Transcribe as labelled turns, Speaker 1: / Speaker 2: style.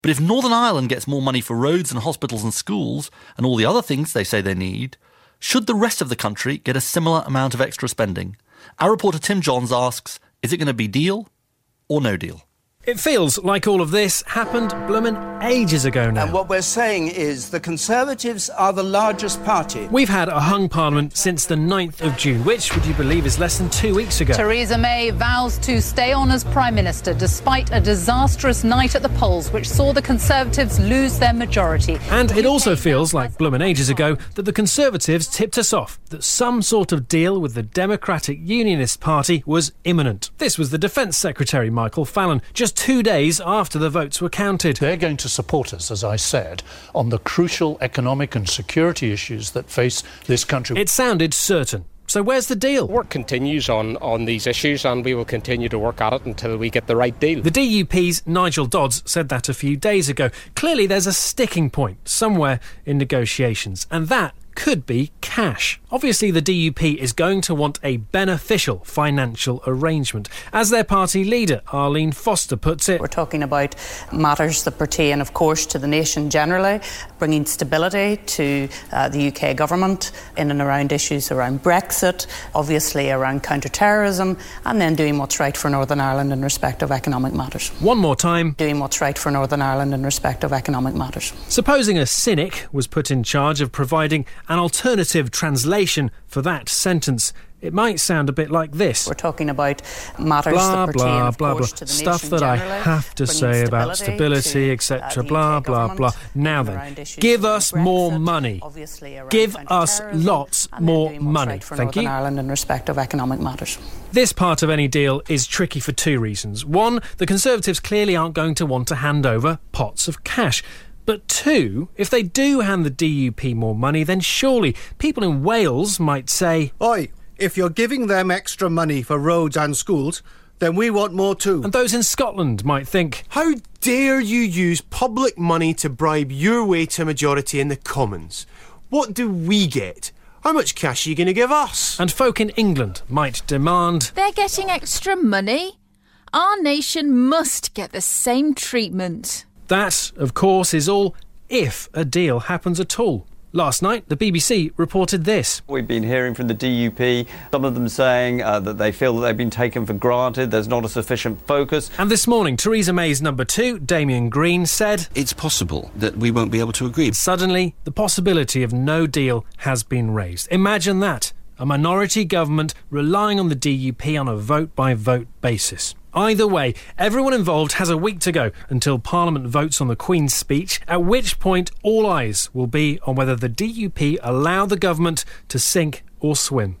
Speaker 1: But if Northern Ireland gets more money for roads and hospitals and schools and all the other things they say they need, should the rest of the country get a similar amount of extra spending? Our reporter Tim Johns asks, is it going to be deal or no deal?
Speaker 2: It feels like all of this happened bloomin' ages ago now.
Speaker 3: And what we're saying is the Conservatives are the largest party.
Speaker 2: We've had a hung parliament since the 9th of June, which, would you believe, is less than 2 weeks ago.
Speaker 4: Theresa May vows to stay on as Prime Minister despite a disastrous night at the polls, which saw the Conservatives lose their majority.
Speaker 2: And it also feels like bloomin' ages ago that the Conservatives tipped us off that some sort of deal with the Democratic Unionist Party was imminent. This was the Defence Secretary, Michael Fallon, just 2 days after the votes were counted.
Speaker 5: They're going to support us, as I said, on the crucial economic and security issues that face this country.
Speaker 2: It sounded certain. So where's the deal?
Speaker 6: Work continues on these issues, and we will continue to work at it until we get the right deal.
Speaker 2: The DUP's Nigel Dodds said that a few days ago. Clearly there's a sticking point somewhere in negotiations, and that could be cash. Obviously, the DUP is going to want a beneficial financial arrangement. As their party leader, Arlene Foster, puts it,
Speaker 7: we're talking about matters that pertain, of course, to the nation generally, bringing stability to the UK government in and around issues around Brexit, obviously around counter-terrorism, and then doing what's right for Northern Ireland in respect of economic matters.
Speaker 2: One more time.
Speaker 7: Doing what's right for Northern Ireland in respect of economic matters.
Speaker 2: Supposing a cynic was put in charge of providing an alternative translation for that sentence, it might sound a bit like this.
Speaker 7: We're talking about matters
Speaker 2: blah,
Speaker 7: that pertain,
Speaker 2: blah,
Speaker 7: of
Speaker 2: blah,
Speaker 7: course,
Speaker 2: blah.
Speaker 7: to the
Speaker 2: Stuff
Speaker 7: nation
Speaker 2: that I
Speaker 7: generally,
Speaker 2: have to say about stability, etc. Blah, blah, blah. Now then, give us more money. Give us lots more money. Thank you.
Speaker 7: Ireland in respect of economic matters.
Speaker 2: This part of any deal is tricky for two reasons. One, the Conservatives clearly aren't going to want to hand over pots of cash. But two, if they do hand the DUP more money, then surely people in Wales might say,
Speaker 8: "Oi, if you're giving them extra money for roads and schools, then we want more too."
Speaker 2: And those in Scotland might think,
Speaker 9: "How dare you use public money to bribe your way to a majority in the Commons? What do we get? How much cash are you going to give us?"
Speaker 2: And folk in England might demand,
Speaker 10: "They're getting extra money. Our nation must get the same treatment."
Speaker 2: That, of course, is all if a deal happens at all. Last night, the BBC reported this.
Speaker 11: We've been hearing from the DUP, some of them saying that they feel that they've been taken for granted, there's not a sufficient focus.
Speaker 2: And this morning, Theresa May's number two, Damien Green, said,
Speaker 12: "It's possible that we won't be able to agree."
Speaker 2: Suddenly, the possibility of no deal has been raised. Imagine that. A minority government relying on the DUP on a vote-by-vote basis. Either way, everyone involved has a week to go until Parliament votes on the Queen's speech, at which point all eyes will be on whether the DUP allow the government to sink or swim.